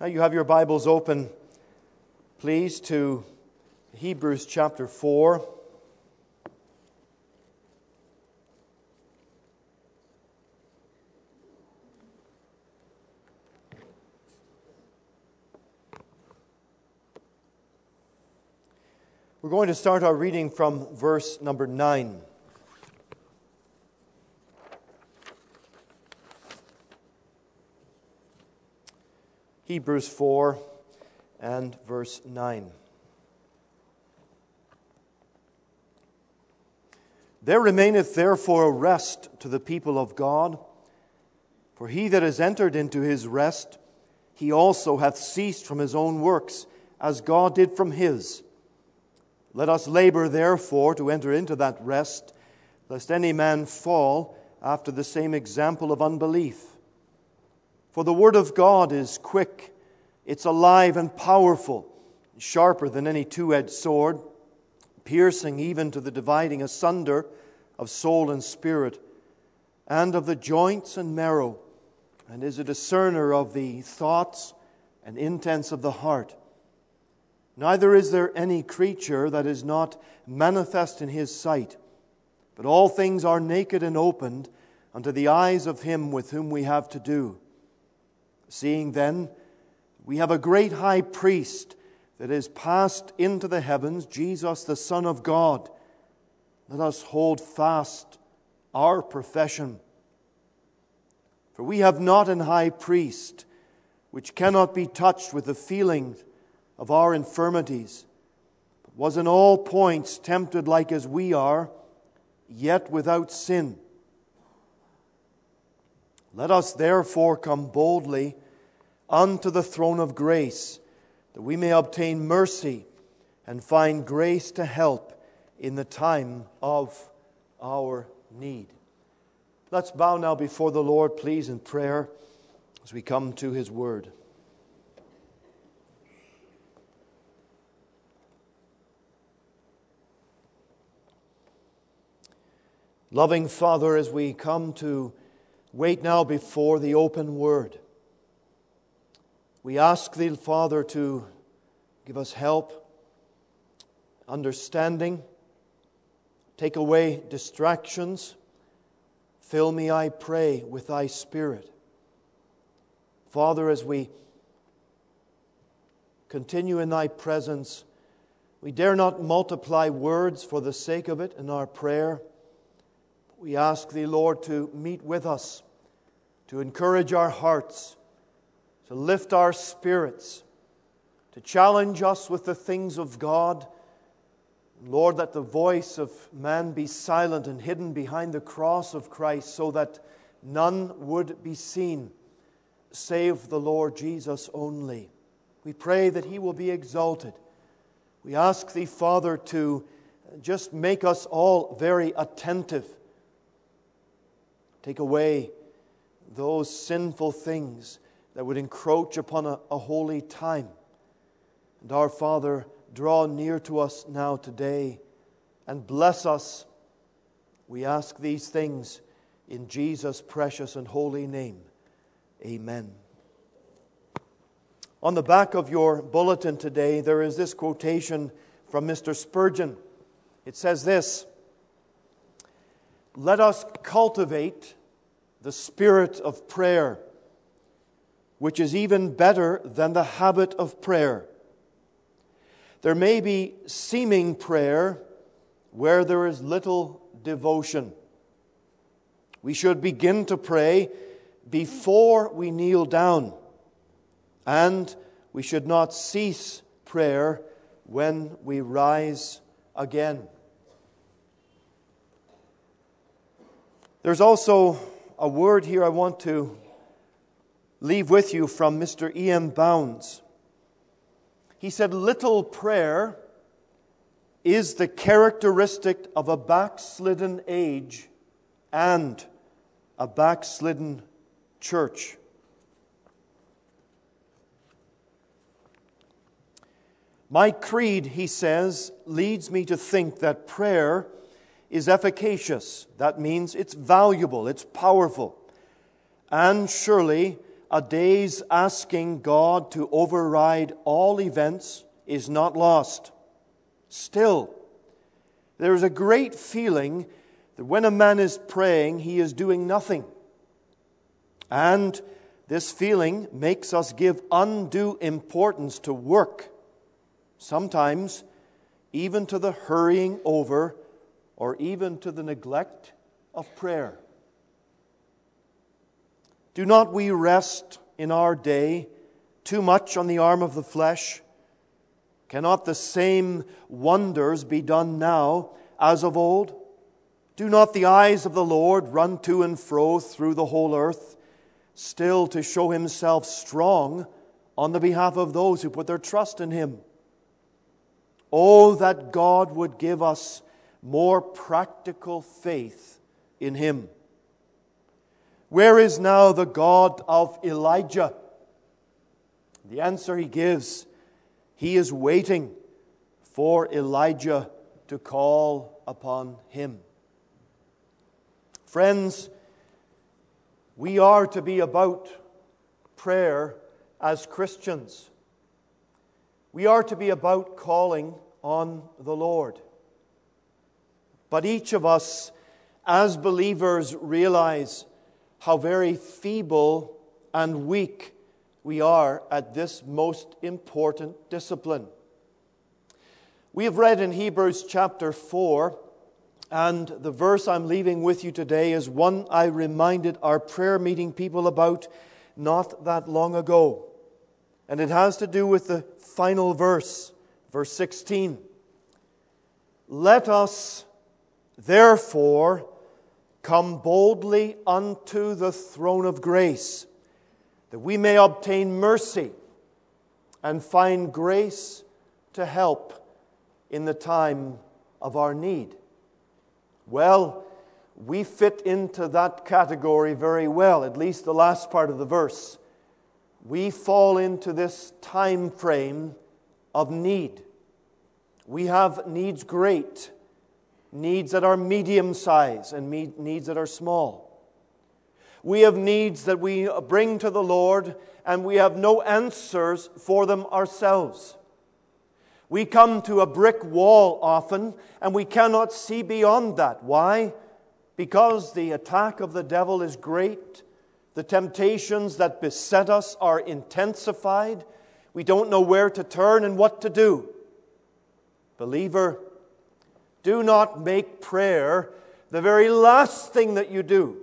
Now you have your Bibles open, please, to Hebrews chapter 4. We're going to start our reading from verse number 9. Hebrews 4 and verse 9. There remaineth therefore a rest to the people of God, for he that is entered into his rest, he also hath ceased from his own works, as God did from his. Let us labor therefore to enter into that rest, lest any man fall after the same example of unbelief. For the word of God is quick, it's alive and powerful, sharper than any two-edged sword, piercing even to the dividing asunder of soul and spirit, and of the joints and marrow, and is a discerner of the thoughts and intents of the heart. Neither is there any creature that is not manifest in his sight, but all things are naked and opened unto the eyes of him with whom we have to do. Seeing then, we have a great high priest that is passed into the heavens, Jesus the Son of God. Let us hold fast our profession. For we have not an high priest which cannot be touched with the feelings of our infirmities, but was in all points tempted like as we are, yet without sin. Let us therefore come boldly unto the throne of grace, that we may obtain mercy and find grace to help in the time of our need. Let's bow now before the Lord, please, in prayer as we come to His Word. Loving Father, as we come to wait now before the open Word, we ask Thee, Father, to give us help, understanding, take away distractions. Fill me, I pray, with Thy Spirit. Father, as we continue in Thy presence, we dare not multiply words for the sake of it in our prayer. We ask Thee, Lord, to meet with us, to encourage our hearts, to lift our spirits, to challenge us with the things of God. Lord, that the voice of man be silent and hidden behind the cross of Christ, so that none would be seen, save the Lord Jesus only. We pray that He will be exalted. We ask Thee, Father, to just make us all very attentive. Take away those sinful things that would encroach upon a holy time. And our Father, draw near to us now today and bless us. We ask these things in Jesus' precious and holy name. Amen. On the back of your bulletin today, there is this quotation from Mr. Spurgeon. It says this: "Let us cultivate the spirit of prayer, which is even better than the habit of prayer. There may be seeming prayer where there is little devotion. We should begin to pray before we kneel down, and we should not cease prayer when we rise again." There's also a word here I want to leave with you from Mr. E.M. Bounds. He said, "Little prayer is the characteristic of a backslidden age and a backslidden church." My creed, he says, leads me to think that prayer is efficacious. That means it's valuable, it's powerful. And surely a day's asking God to override all events is not lost. Still, there is a great feeling that when a man is praying, he is doing nothing. And this feeling makes us give undue importance to work, sometimes even to the hurrying over or even to the neglect of prayer. Do not we rest in our day too much on the arm of the flesh? Cannot the same wonders be done now as of old? Do not the eyes of the Lord run to and fro through the whole earth, still to show Himself strong on the behalf of those who put their trust in Him? Oh, that God would give us more practical faith in Him. Where is now the God of Elijah? The answer He gives, He is waiting for Elijah to call upon Him. Friends, we are to be about prayer as Christians. We are to be about calling on the Lord. But each of us, as believers, realize how very feeble and weak we are at this most important discipline. We have read in Hebrews chapter 4, and the verse I'm leaving with you today is one I reminded our prayer meeting people about not that long ago. And it has to do with the final verse, verse 16. Let us, therefore, come boldly unto the throne of grace, that we may obtain mercy and find grace to help in the time of our need. Well, we fit into that category very well, at least the last part of the verse. We fall into this time frame of need. We have needs great, needs that are medium size, and needs that are small. We have needs that we bring to the Lord, and we have no answers for them ourselves. We come to a brick wall often, and we cannot see beyond that. Why? Because the attack of the devil is great. The temptations that beset us are intensified. We don't know where to turn and what to do. Believer, do not make prayer the very last thing that you do.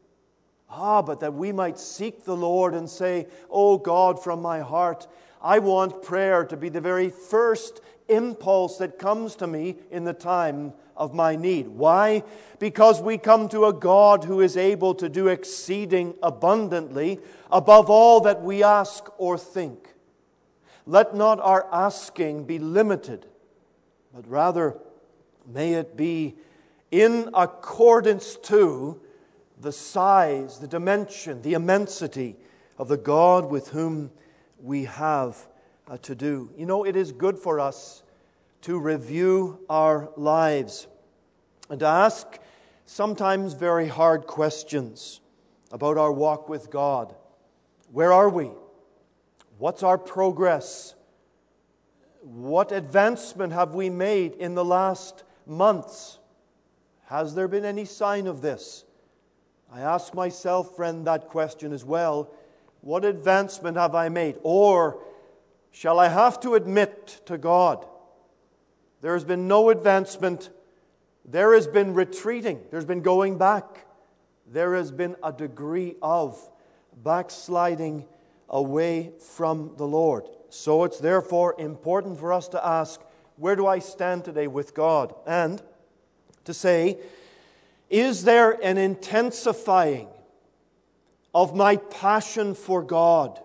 But that we might seek the Lord and say, "Oh God, from my heart, I want prayer to be the very first impulse that comes to me in the time of my need." Why? Because we come to a God who is able to do exceeding abundantly above all that we ask or think. Let not our asking be limited, but rather may it be in accordance to the size, the dimension, the immensity of the God with whom we have to do. You know, it is good for us to review our lives and to ask sometimes very hard questions about our walk with God. Where are we? What's our progress? What advancement have we made in the last months? Has there been any sign of this? I ask myself, friend, that question as well. What advancement have I made? Or shall I have to admit to God, there has been no advancement. There has been retreating. There's been going back. There has been a degree of backsliding away from the Lord. So it's therefore important for us to ask, where do I stand today with God? And to say, is there an intensifying of my passion for God?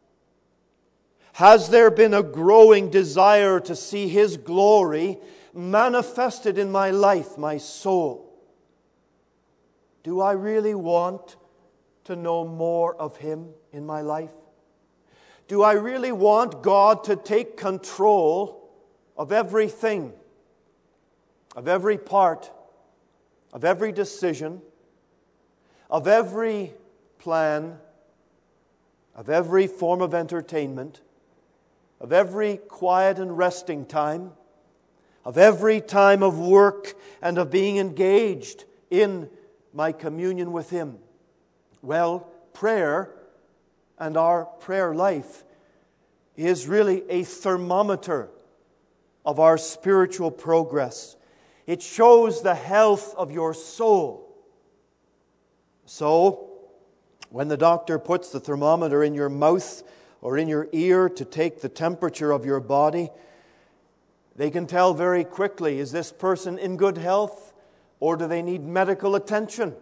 Has there been a growing desire to see His glory manifested in my life, my soul? Do I really want to know more of Him in my life? Do I really want God to take control of everything, of every part, of every decision, of every plan, of every form of entertainment, of every quiet and resting time, of every time of work and of being engaged in my communion with Him. Well, prayer and our prayer life is really a thermometer of our spiritual progress. It shows the health of your soul. So, when the doctor puts the thermometer in your mouth or in your ear to take the temperature of your body, they can tell very quickly, is this person in good health or do they need medical attention?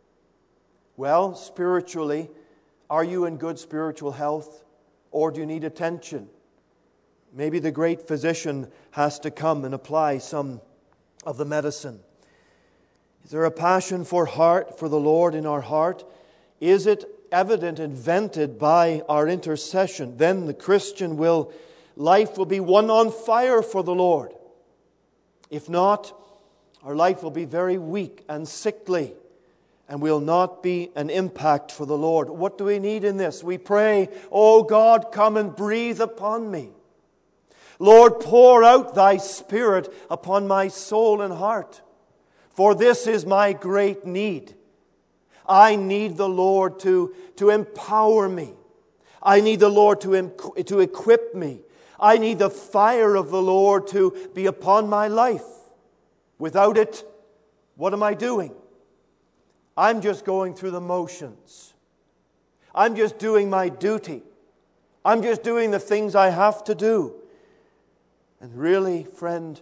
Well, spiritually, are you in good spiritual health or do you need attention? Maybe the great physician has to come and apply some of the medicine. Is there a passion for the Lord in our heart? Is it evident and vented by our intercession? Then the Christian life will be one on fire for the Lord. If not, our life will be very weak and sickly and will not be an impact for the Lord. What do we need in this? We pray, "Oh God, come and breathe upon me. Lord, pour out Thy Spirit upon my soul and heart. For this is my great need. I need the Lord to empower me. I need the Lord to equip me. I need the fire of the Lord to be upon my life. Without it, what am I doing? I'm just going through the motions. I'm just doing my duty. I'm just doing the things I have to do." And really, friend,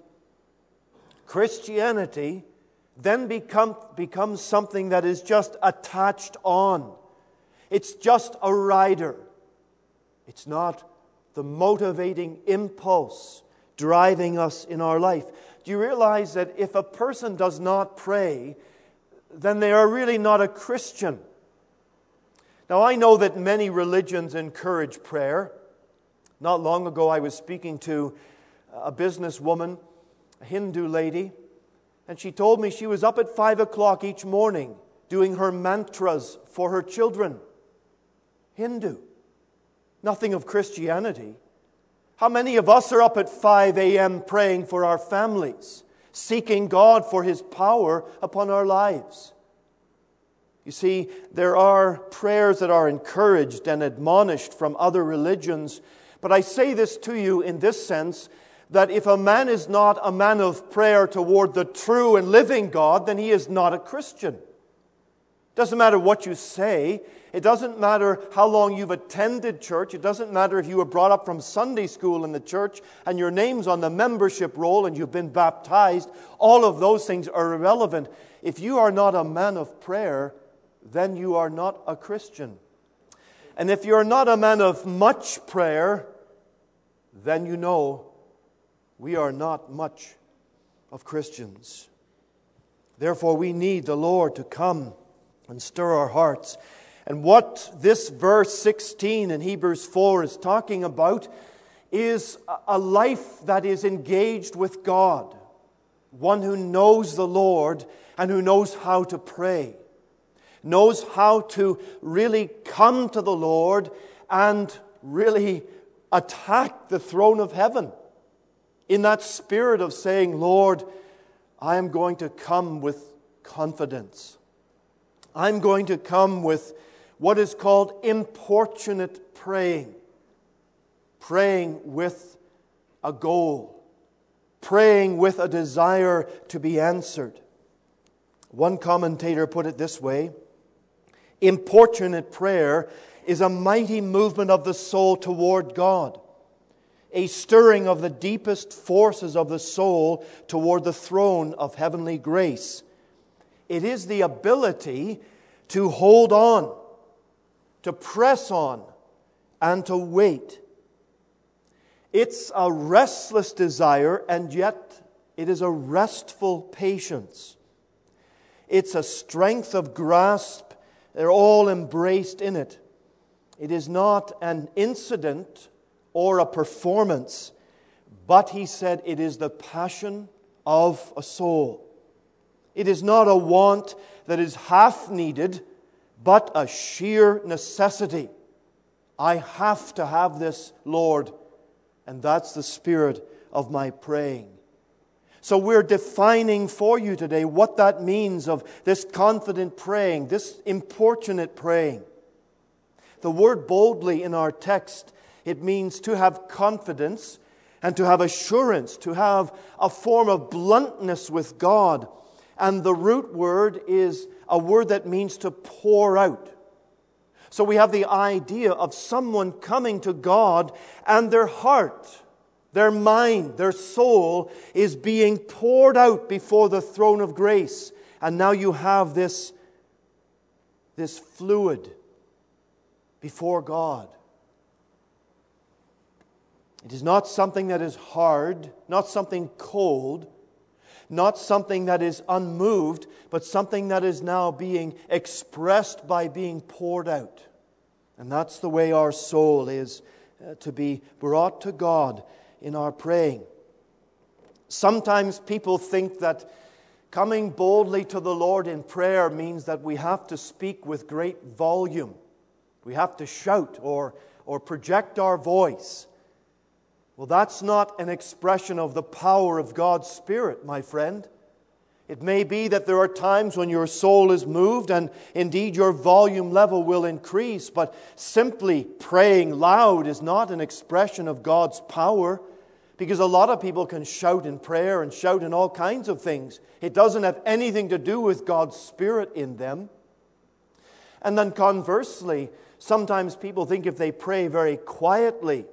Christianity then becomes something that is just attached on. It's just a rider. It's not the motivating impulse driving us in our life. Do you realize that if a person does not pray, then they are really not a Christian? Now, I know that many religions encourage prayer. Not long ago, I was speaking to a businesswoman, a Hindu lady, and she told me she was up at 5 o'clock each morning doing her mantras for her children. Hindu. Nothing of Christianity. How many of us are up at 5 a.m. praying for our families, seeking God for His power upon our lives? You see, there are prayers that are encouraged and admonished from other religions, but I say this to you in this sense, that if a man is not a man of prayer toward the true and living God, then he is not a Christian. It doesn't matter what you say. It doesn't matter how long you've attended church. It doesn't matter if you were brought up from Sunday school in the church and your name's on the membership roll and you've been baptized. All of those things are irrelevant. If you are not a man of prayer, then you are not a Christian. And if you're not a man of much prayer, then you know we are not much of Christians. Therefore, we need the Lord to come and stir our hearts. And what this verse 16 in Hebrews 4 is talking about is a life that is engaged with God. One who knows the Lord and who knows how to pray. Knows how to really come to the Lord and really attack the throne of heaven. In that spirit of saying, "Lord, I am going to come with confidence. I'm going to come with what is called importunate praying. Praying with a goal. Praying with a desire to be answered." One commentator put it this way: importunate prayer is a mighty movement of the soul toward God. A stirring of the deepest forces of the soul toward the throne of heavenly grace. It is the ability to hold on, to press on, and to wait. It's a restless desire, and yet it is a restful patience. It's a strength of grasp. They're all embraced in it. It is not an incident or a performance, but he said it is the passion of a soul. It is not a want that is half needed, but a sheer necessity. I have to have this, Lord. And that's the spirit of my praying. So we're defining for you today what that means of this confident praying, this importunate praying. The word boldly in our text, it means to have confidence and to have assurance, to have a form of bluntness with God. And the root word is a word that means to pour out. So we have the idea of someone coming to God and their heart, their mind, their soul is being poured out before the throne of grace. And now you have this fluid before God. It is not something that is hard, not something cold, not something that is unmoved, but something that is now being expressed by being poured out. And that's the way our soul is to be brought to God in our praying. Sometimes people think that coming boldly to the Lord in prayer means that we have to speak with great volume. We have to shout or project our voice. Well, that's not an expression of the power of God's Spirit, my friend. It may be that there are times when your soul is moved and indeed your volume level will increase, but simply praying loud is not an expression of God's power, because a lot of people can shout in prayer and shout in all kinds of things. It doesn't have anything to do with God's Spirit in them. And then conversely, sometimes people think if they pray very quietly,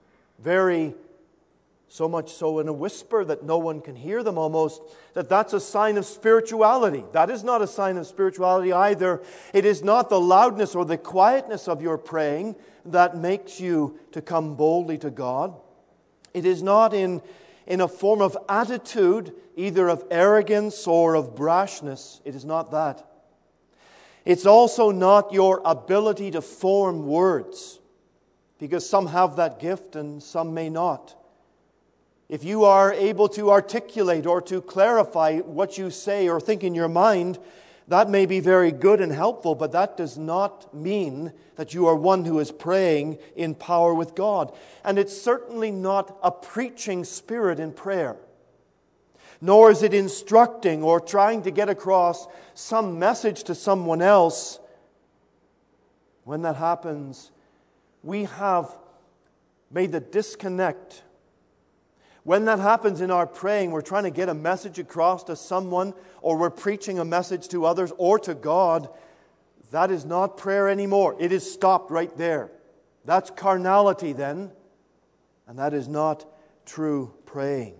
so much so in a whisper that no one can hear them almost, that's a sign of spirituality. That is not a sign of spirituality either. It is not the loudness or the quietness of your praying that makes you to come boldly to God. It is not in a form of attitude, either of arrogance or of brashness. It is not that. It's also not your ability to form words, because some have that gift and some may not. If you are able to articulate or to clarify what you say or think in your mind, that may be very good and helpful, but that does not mean that you are one who is praying in power with God. And it's certainly not a preaching spirit in prayer. Nor is it instructing or trying to get across some message to someone else. When that happens, we have made the disconnect. When that happens in our praying, we're trying to get a message across to someone, or we're preaching a message to others or to God. That is not prayer anymore. It is stopped right there. That's carnality then, and that is not true praying.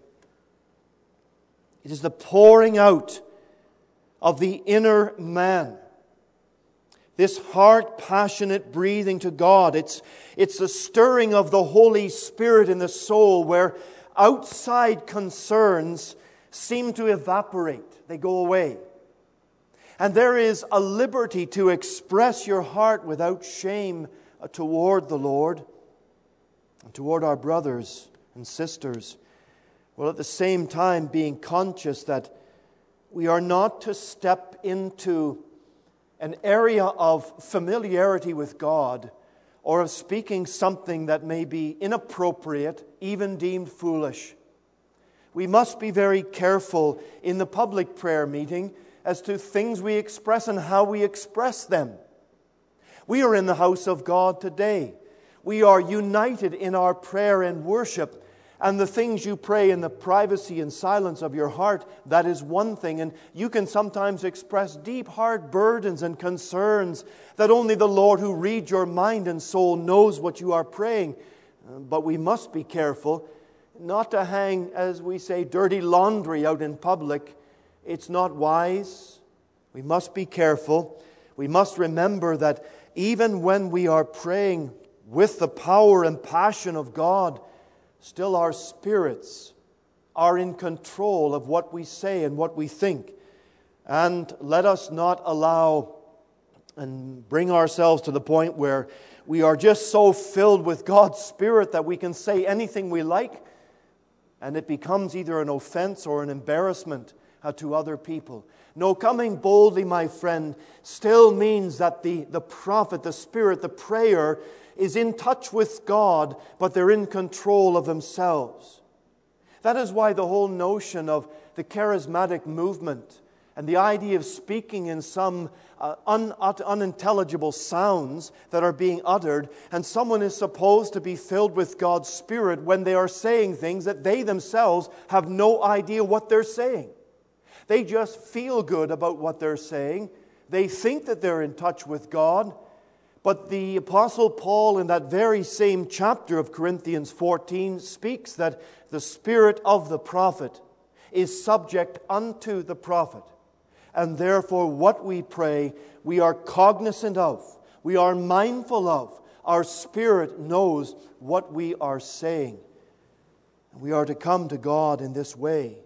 It is the pouring out of the inner man. This heart passionate breathing to God. It's the stirring of the Holy Spirit in the soul, where outside concerns seem to evaporate. They go away. And there is a liberty to express your heart without shame toward the Lord and toward our brothers and sisters, while at the same time being conscious that we are not to step into an area of familiarity with God or of speaking something that may be inappropriate, even deemed foolish. We must be very careful in the public prayer meeting as to things we express and how we express them. We are in the house of God today. We are united in our prayer and worship. And the things you pray in the privacy and silence of your heart, that is one thing. And you can sometimes express deep, hard burdens and concerns that only the Lord who reads your mind and soul knows what you are praying. But we must be careful not to hang, as we say, dirty laundry out in public. It's not wise. We must be careful. We must remember that even when we are praying with the power and passion of God, still our spirits are in control of what we say and what we think. And let us not allow and bring ourselves to the point where we are just so filled with God's Spirit that we can say anything we like, and it becomes either an offense or an embarrassment to other people. No, coming boldly, my friend, still means that the prophet, the Spirit, the prayer is in touch with God, but they're in control of themselves. That is why the whole notion of the charismatic movement and the idea of speaking in some unintelligible sounds that are being uttered, and someone is supposed to be filled with God's Spirit when they are saying things that they themselves have no idea what they're saying. They just feel good about what they're saying. They think that they're in touch with God. But the Apostle Paul, in that very same chapter of Corinthians 14, speaks that the spirit of the prophet is subject unto the prophet. And therefore, what we pray, we are cognizant of, we are mindful of. Our spirit knows what we are saying. And we are to come to God in this way.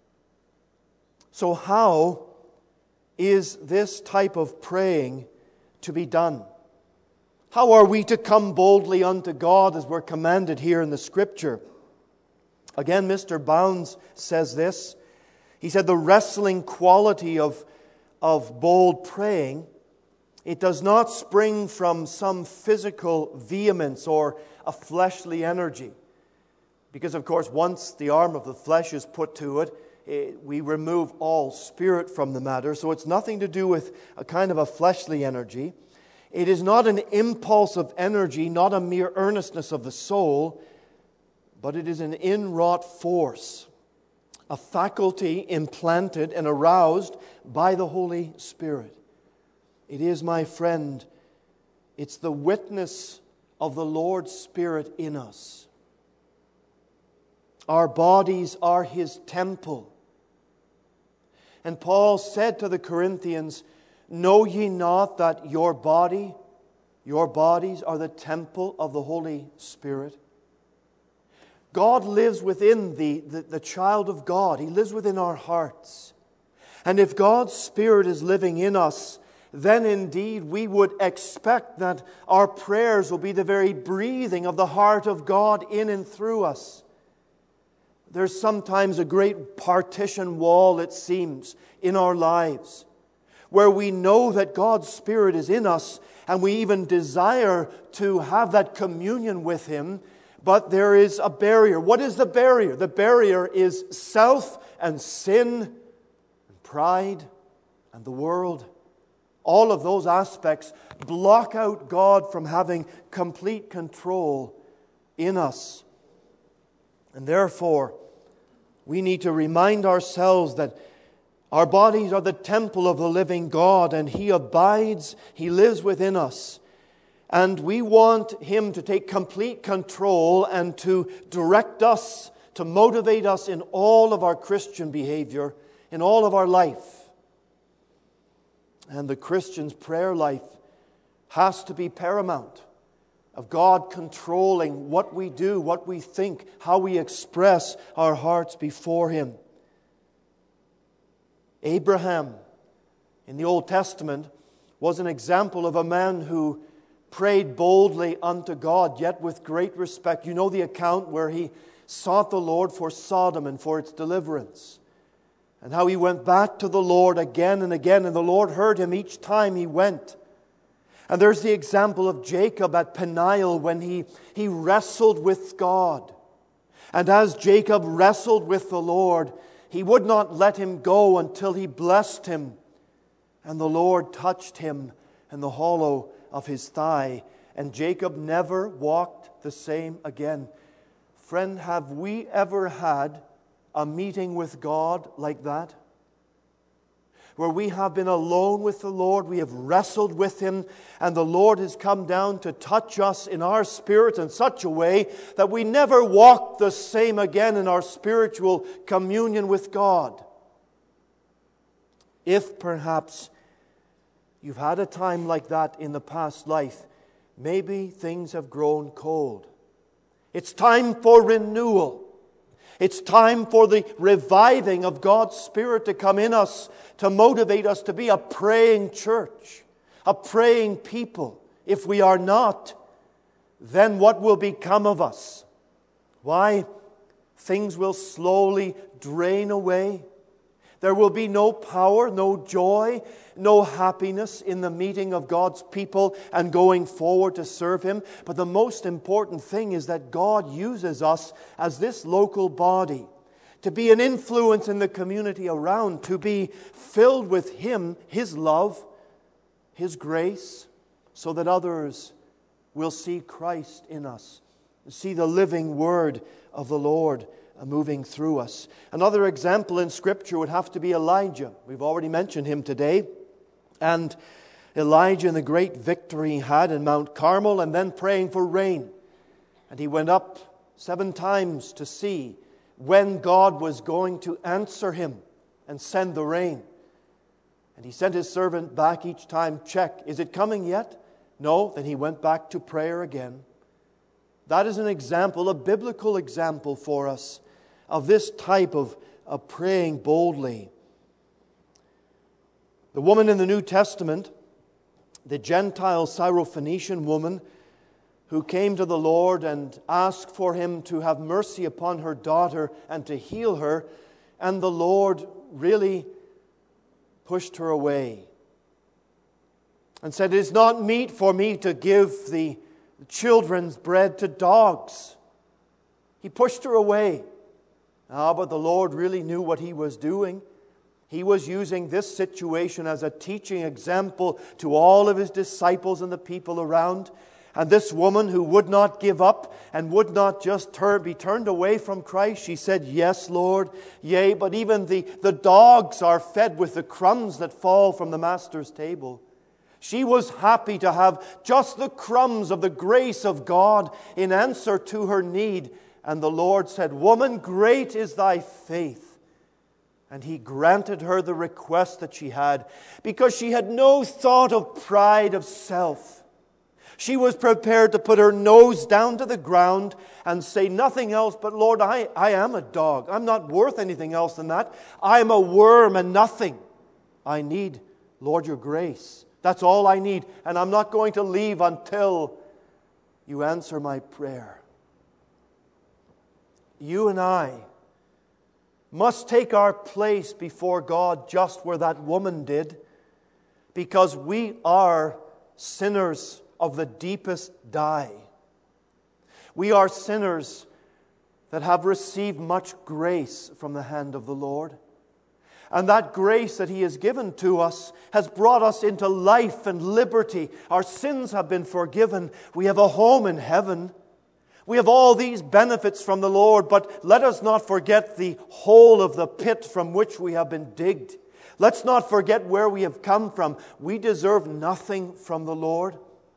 So how is this type of praying to be done? How are we to come boldly unto God as we're commanded here in the Scripture? Again, Mr. Bounds says this. He said the wrestling quality of bold praying, it does not spring from some physical vehemence or a fleshly energy. Because, of course, once the arm of the flesh is put to it, we remove all spirit from the matter. So it's nothing to do with a kind of a fleshly energy. It is not an impulse of energy, not a mere earnestness of the soul, but it is an inwrought force, a faculty implanted and aroused by the Holy Spirit. It is, my friend, it's the witness of the Lord's Spirit in us. Our bodies are His temple. And Paul said to the Corinthians, know ye not that your bodies are the temple of the Holy Spirit? God lives within the child of God. He lives within our hearts. And if God's Spirit is living in us, then indeed we would expect that our prayers will be the very breathing of the heart of God in and through us. There's sometimes a great partition wall, it seems, in our lives, where we know that God's Spirit is in us and we even desire to have that communion with Him, but there is a barrier. What is the barrier? The barrier is self and sin and pride and the world. All of those aspects block out God from having complete control in us. And therefore, we need to remind ourselves that our bodies are the temple of the living God, and He abides, He lives within us. And we want Him to take complete control and to direct us, to motivate us in all of our Christian behavior, in all of our life. And the Christian's prayer life has to be paramount, of God controlling what we do, what we think, how we express our hearts before Him. Abraham in the Old Testament was an example of a man who prayed boldly unto God, yet with great respect. You know the account where he sought the Lord for Sodom and for its deliverance, and how he went back to the Lord again and again, and the Lord heard him each time he went. And there's the example of Jacob at Peniel when he wrestled with God. And as Jacob wrestled with the Lord, He would not let him go until he blessed him. And the Lord touched him in the hollow of his thigh. And Jacob never walked the same again. Friend, have we ever had a meeting with God like that? Where we have been alone with the Lord, we have wrestled with Him, and the Lord has come down to touch us in our spirit in such a way that we never walk the same again in our spiritual communion with God. If perhaps you've had a time like that in the past life, maybe things have grown cold. It's time for renewal. It's time for the reviving of God's Spirit to come in us, to motivate us to be a praying church, a praying people. If we are not, then what will become of us? Why? Things will slowly drain away. There will be no power, no joy, no happiness in the meeting of God's people and going forward to serve Him. But the most important thing is that God uses us as this local body to be an influence in the community around, to be filled with Him, His love, His grace, so that others will see Christ in us, see the living Word of the Lord moving through us. Another example in Scripture would have to be Elijah. We've already mentioned him today. And Elijah and the great victory he had in Mount Carmel, and then praying for rain. And he went up 7 times to see when God was going to answer him and send the rain. And he sent his servant back each time, check, is it coming yet? No, then he went back to prayer again. That is an example, a biblical example for us of this type of praying boldly. The woman in the New Testament, the Gentile Syrophoenician woman who came to the Lord and asked for Him to have mercy upon her daughter and to heal her, and the Lord really pushed her away and said, "It is not meet for me to give the children's bread to dogs." He pushed her away. But the Lord really knew what He was doing. He was using this situation as a teaching example to all of His disciples and the people around. And this woman who would not give up and would not just be turned away from Christ, she said, "Yes, Lord, yea, but even the dogs are fed with the crumbs that fall from the Master's table." She was happy to have just the crumbs of the grace of God in answer to her need. And the Lord said, "Woman, great is thy faith." And He granted her the request that she had, because she had no thought of pride of self. She was prepared to put her nose down to the ground and say nothing else but, "Lord, I am a dog. I'm not worth anything else than that. I'm a worm and nothing. I need, Lord, your grace. That's all I need. And I'm not going to leave until you answer my prayer." You and I must take our place before God just where that woman did, because we are sinners of the deepest dye. We are sinners that have received much grace from the hand of the Lord. And that grace that He has given to us has brought us into life and liberty. Our sins have been forgiven. We have a home in heaven. We have all these benefits from the Lord, but let us not forget the hole of the pit from which we have been digged. Let's not forget where we have come from. We deserve nothing from the Lord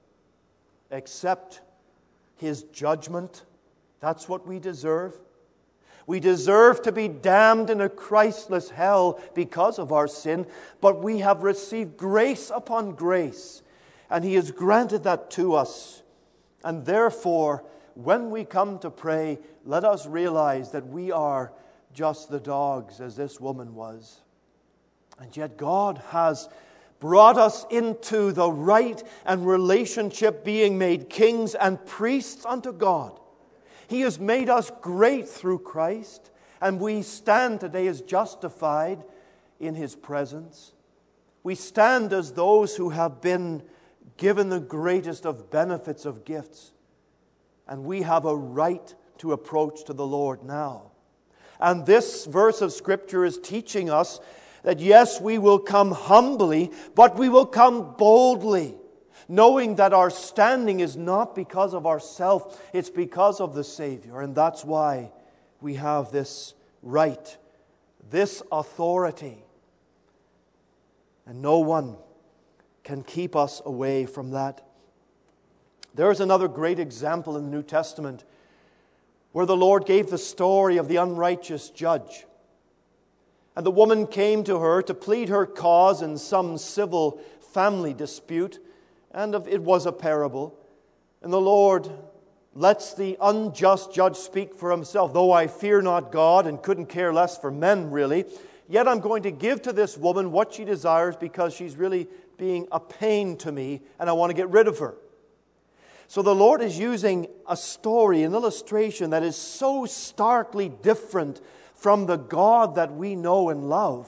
except His judgment. That's what we deserve. We deserve to be damned in a Christless hell because of our sin, but we have received grace upon grace, and He has granted that to us. And therefore, when we come to pray, let us realize that we are just the dogs, as this woman was. And yet God has brought us into the right and relationship, being made kings and priests unto God. He has made us great through Christ, and we stand today as justified in His presence. We stand as those who have been given the greatest of benefits of gifts. And we have a right to approach to the Lord now. And this verse of Scripture is teaching us that yes, we will come humbly, but we will come boldly, knowing that our standing is not because of ourselves, it's because of the Savior. And that's why we have this right, this authority. And no one can keep us away from that. There is another great example in the New Testament where the Lord gave the story of the unrighteous judge. And the woman came to her to plead her cause in some civil family dispute, and it was a parable. And the Lord lets the unjust judge speak for himself. "Though I fear not God and couldn't care less for men, really, yet I'm going to give to this woman what she desires, because she's really being a pain to me, and I want to get rid of her." So the Lord is using a story, an illustration that is so starkly different from the God that we know and love.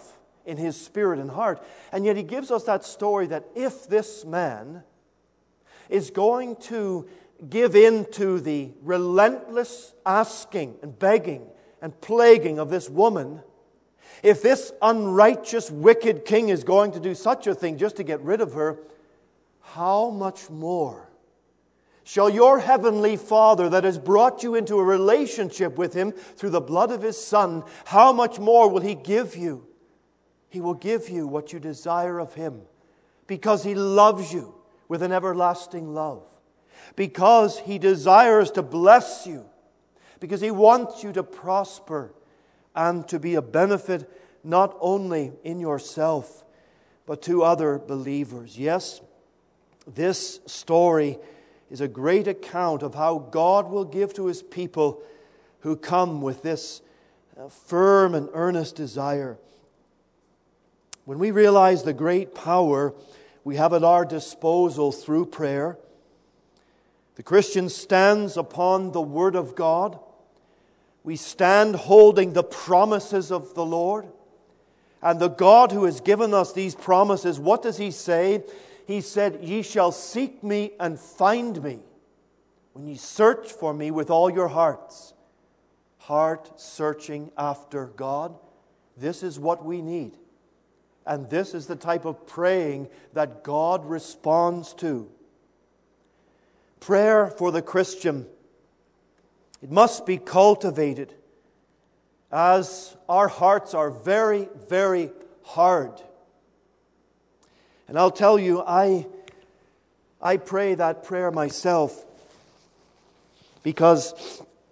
in his spirit and heart. And yet he gives us that story that if this man is going to give in to the relentless asking and begging and plaguing of this woman, if this unrighteous, wicked king is going to do such a thing just to get rid of her, how much more shall your heavenly Father that has brought you into a relationship with Him through the blood of His Son, how much more will He give you? He will give you what you desire of Him because He loves you with an everlasting love, because He desires to bless you, because He wants you to prosper and to be a benefit not only in yourself but to other believers. Yes, this story is a great account of how God will give to His people who come with this firm and earnest desire. When we realize the great power we have at our disposal through prayer, the Christian stands upon the Word of God. We stand holding the promises of the Lord. And the God who has given us these promises, what does He say? He said, "Ye shall seek me and find me when ye search for me with all your hearts." Heart searching after God. This is what we need. And this is the type of praying that God responds to. Prayer for the Christian, it must be cultivated, as our hearts are very, very hard. And I'll tell you, I pray that prayer myself because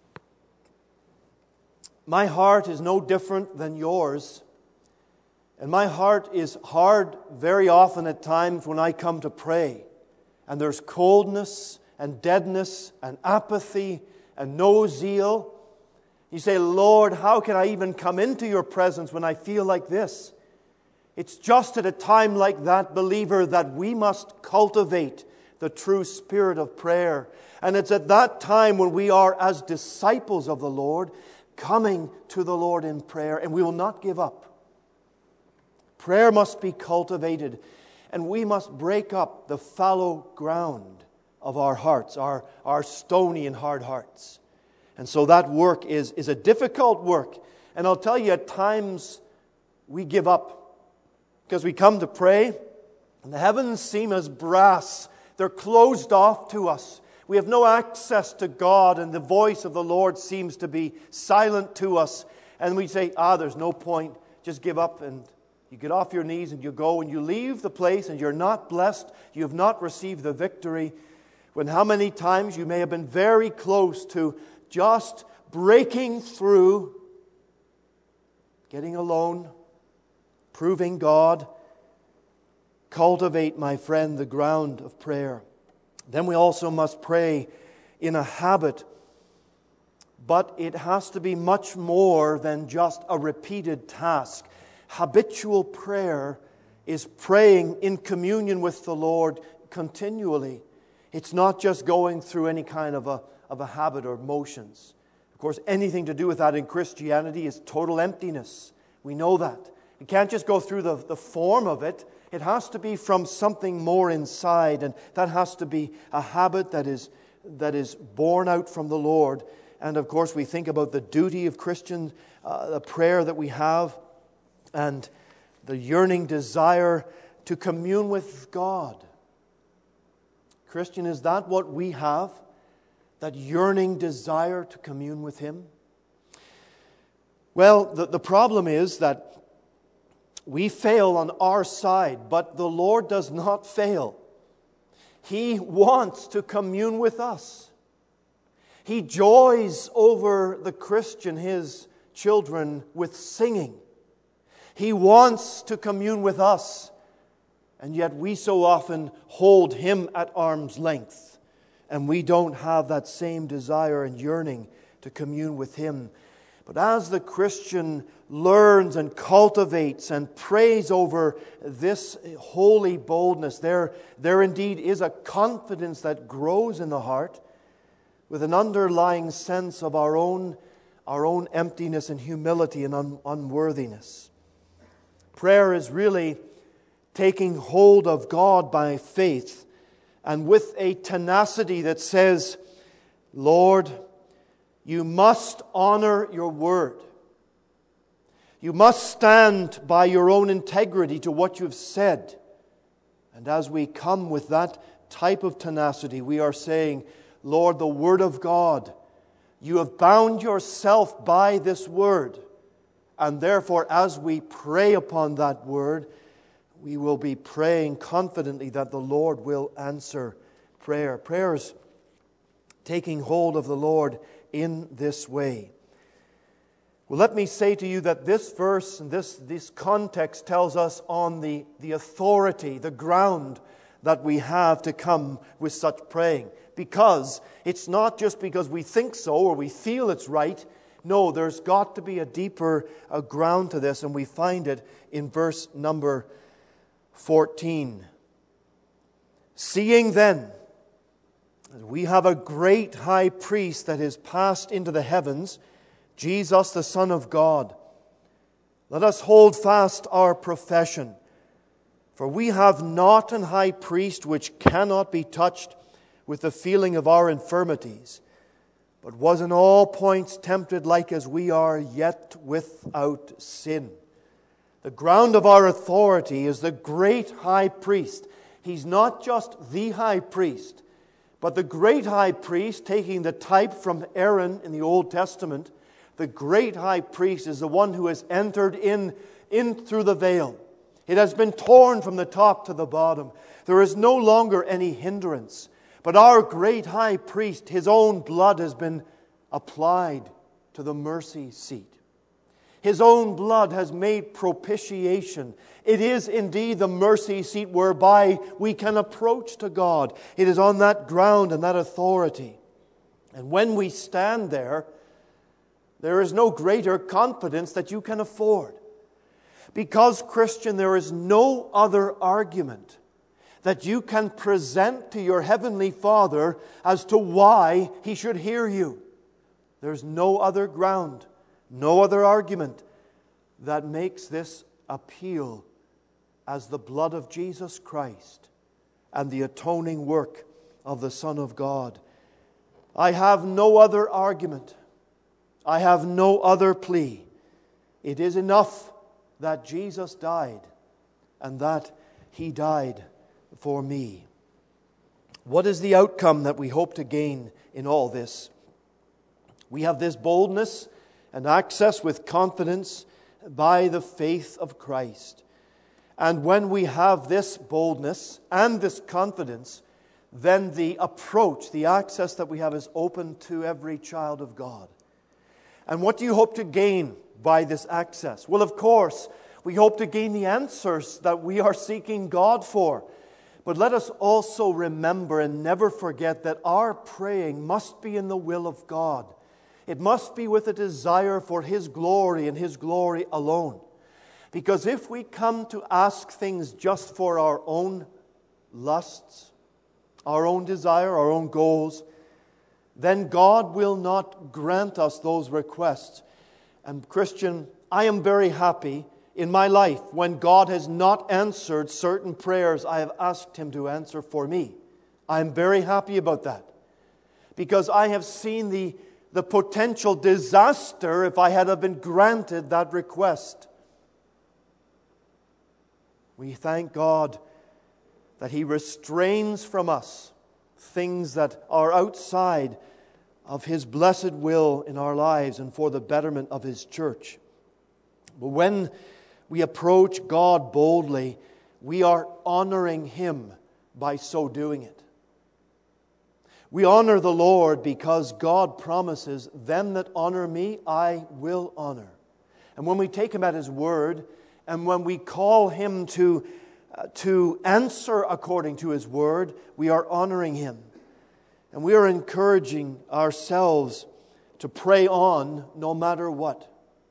my heart is no different than yours. And my heart is hard very often at times when I come to pray. And there's coldness and deadness and apathy and no zeal. You say, "Lord, how can I even come into your presence when I feel like this?" It's just at a time like that, believer, that we must cultivate the true spirit of prayer. And it's at that time when we are, as disciples of the Lord, coming to the Lord in prayer, and we will not give up. Prayer must be cultivated, and we must break up the fallow ground of our hearts, our stony and hard hearts. And so that work is a difficult work. And I'll tell you, at times we give up because we come to pray and the heavens seem as brass. They're closed off to us. We have no access to God, and the voice of the Lord seems to be silent to us. And we say, there's no point. Just give up, and you get off your knees and you go and you leave the place and you're not blessed. You have not received the victory. When how many times you may have been very close to just breaking through, getting alone, proving God. Cultivate, my friend, the ground of prayer. Then we also must pray in a habit, but it has to be much more than just a repeated task. Habitual prayer is praying in communion with the Lord continually. It's not just going through any kind of a habit or motions. Of course, anything to do with that in Christianity is total emptiness. We know that. You can't just go through the form of it. It has to be from something more inside, and that has to be a habit that is born out from the Lord. And of course, we think about the duty of Christian, the prayer that we have, and the yearning desire to commune with God. Christian, is that what we have? That yearning desire to commune with Him? Well, the problem is that we fail on our side, but the Lord does not fail. He wants to commune with us. He joys over the Christian, His children, with singing. He wants to commune with us, and yet we so often hold Him at arm's length, and we don't have that same desire and yearning to commune with Him. But as the Christian learns and cultivates and prays over this holy boldness, there indeed is a confidence that grows in the heart with an underlying sense of our own emptiness and humility and unworthiness. Prayer is really taking hold of God by faith and with a tenacity that says, Lord, you must honor your word. You must stand by your own integrity to what you've said. And as we come with that type of tenacity, we are saying, Lord, the word of God, you have bound yourself by this word. And therefore, as we pray upon that word, we will be praying confidently that the Lord will answer prayer. Prayers taking hold of the Lord in this way. Well, let me say to you that this verse and this context tells us on the authority, the ground that we have to come with such praying. Because it's not just because we think so or we feel it's right. No, there's got to be a deeper ground to this, and we find it in verse number 14. Seeing then that we have a great high priest that is passed into the heavens, Jesus, the Son of God, let us hold fast our profession. For we have not an high priest which cannot be touched with the feeling of our infirmities, but was in all points tempted like as we are, yet without sin. The ground of our authority is the great high priest. He's not just the high priest, but the great high priest, taking the type from Aaron in the Old Testament. The great high priest is the one who has entered in through the veil. It has been torn from the top to the bottom. There is no longer any hindrance. But our great high priest, his own blood has been applied to the mercy seat. His own blood has made propitiation. It is indeed the mercy seat whereby we can approach to God. It is on that ground and that authority. And when we stand there is no greater confidence that you can afford. Because, Christian, there is no other argument that you can present to your Heavenly Father as to why He should hear you. There's no other ground, no other argument that makes this appeal as the blood of Jesus Christ and the atoning work of the Son of God. I have no other argument. I have no other plea. It is enough that Jesus died and that He died for me. What is the outcome that we hope to gain in all this? We have this boldness and access with confidence by the faith of Christ. And when we have this boldness and this confidence, then the approach, the access that we have is open to every child of God. And what do you hope to gain by this access? Well, of course, we hope to gain the answers that we are seeking God for. But let us also remember and never forget that our praying must be in the will of God. It must be with a desire for His glory and His glory alone. Because if we come to ask things just for our own lusts, our own desire, our own goals, then God will not grant us those requests. And Christian, I am very happy in my life when God has not answered certain prayers I have asked Him to answer for me. I am very happy about that. Because I have seen the potential disaster if I had been granted that request. We thank God that He restrains from us things that are outside of His blessed will in our lives and for the betterment of His church. But when we approach God boldly, we are honoring Him by so doing it. We honor the Lord because God promises, "Them that honor me, I will honor." And when we take Him at His word, and when we call Him to answer according to His word, we are honoring Him. And we are encouraging ourselves to pray on no matter what.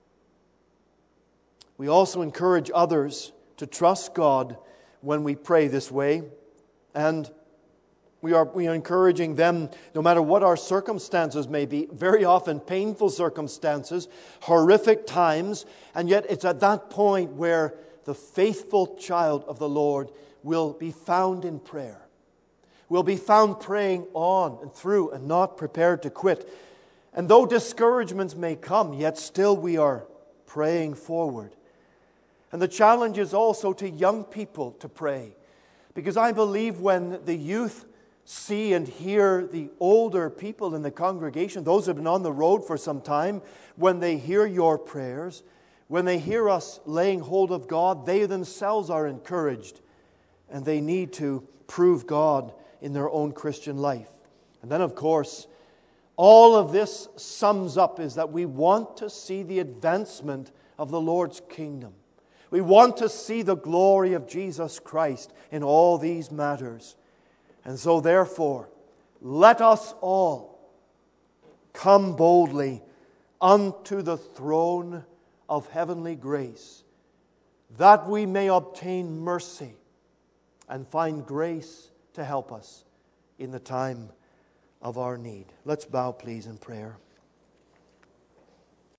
We also encourage others to trust God when we pray this way. And we are encouraging them, no matter what our circumstances may be, very often painful circumstances, horrific times, and yet it's at that point where the faithful child of the Lord will be found in prayer, will be found praying on and through and not prepared to quit. And though discouragements may come, yet still we are praying forward. And the challenge is also to young people to pray, because I believe when the youth see and hear the older people in the congregation, those who have been on the road for some time, when they hear your prayers, when they hear us laying hold of God, they themselves are encouraged, and they need to prove God in their own Christian life. And then, of course, all of this sums up is that we want to see the advancement of the Lord's kingdom. We want to see the glory of Jesus Christ in all these matters. And so, therefore, let us all come boldly unto the throne of heavenly grace, that we may obtain mercy and find grace to help us in the time of our need. Let's bow, please, in prayer.